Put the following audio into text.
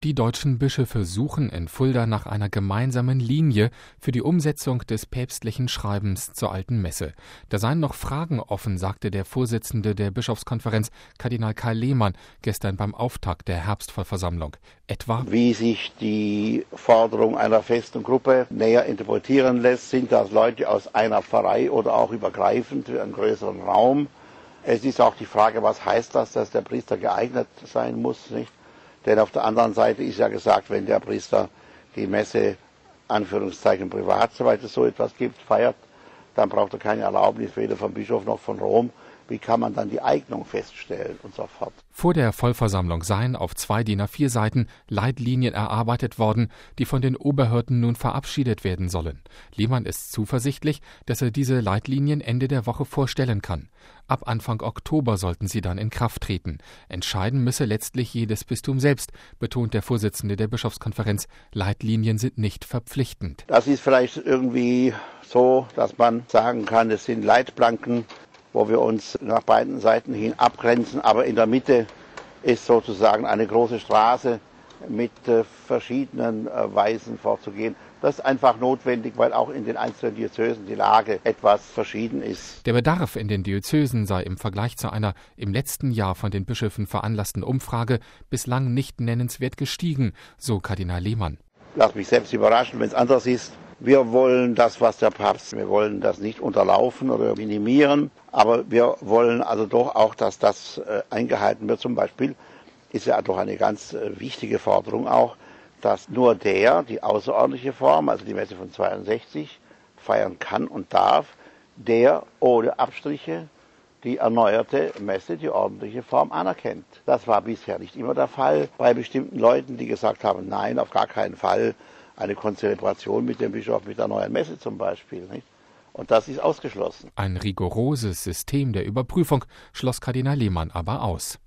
Die deutschen Bischöfe suchen in Fulda nach einer gemeinsamen Linie für die Umsetzung des päpstlichen Schreibens zur Alten Messe. Da seien noch Fragen offen, sagte der Vorsitzende der Bischofskonferenz, Kardinal Karl Lehmann, gestern beim Auftakt der Herbstvollversammlung. Etwa, wie sich die Forderung einer festen Gruppe näher interpretieren lässt. Sind das Leute aus einer Pfarrei oder auch übergreifend für einen größeren Raum? Es ist auch die Frage, was heißt das, dass der Priester geeignet sein muss, nicht? Denn auf der anderen Seite ist ja gesagt, wenn der Priester die Messe, Anführungszeichen privat, soweit es so etwas gibt, feiert, dann braucht er keine Erlaubnis weder vom Bischof noch von Rom. Wie kann man dann die Eignung feststellen und so fort? Vor der Vollversammlung seien auf 2 DIN A4 Seiten Leitlinien erarbeitet worden, die von den Oberhirten nun verabschiedet werden sollen. Lehmann ist zuversichtlich, dass er diese Leitlinien Ende der Woche vorstellen kann. Ab Anfang Oktober sollten sie dann in Kraft treten. Entscheiden müsse letztlich jedes Bistum selbst, betont der Vorsitzende der Bischofskonferenz. Leitlinien sind nicht verpflichtend. Das ist vielleicht irgendwie so, dass man sagen kann, es sind Leitplanken, wo wir uns nach beiden Seiten hin abgrenzen, aber in der Mitte ist sozusagen eine große Straße mit verschiedenen Weisen vorzugehen. Das ist einfach notwendig, weil auch in den einzelnen Diözesen die Lage etwas verschieden ist. Der Bedarf in den Diözesen sei im Vergleich zu einer im letzten Jahr von den Bischöfen veranlassten Umfrage bislang nicht nennenswert gestiegen, so Kardinal Lehmann. Lass mich selbst überraschen, wenn es anders ist. Wir wollen das, was der Papst, wir wollen das nicht unterlaufen oder minimieren, aber wir wollen also doch auch, dass das eingehalten wird. Zum Beispiel ist ja doch eine ganz wichtige Forderung auch, dass nur die außerordentliche Form, also die Messe von 62, feiern kann und darf, der ohne Abstriche die erneuerte Messe, die ordentliche Form anerkennt. Das war bisher nicht immer der Fall bei bestimmten Leuten, die gesagt haben, nein, auf gar keinen Fall eine Konzelebration mit dem Bischof, mit der neuen Messe zum Beispiel, nicht? Und das ist ausgeschlossen. Ein rigoroses System der Überprüfung schloss Kardinal Lehmann aber aus.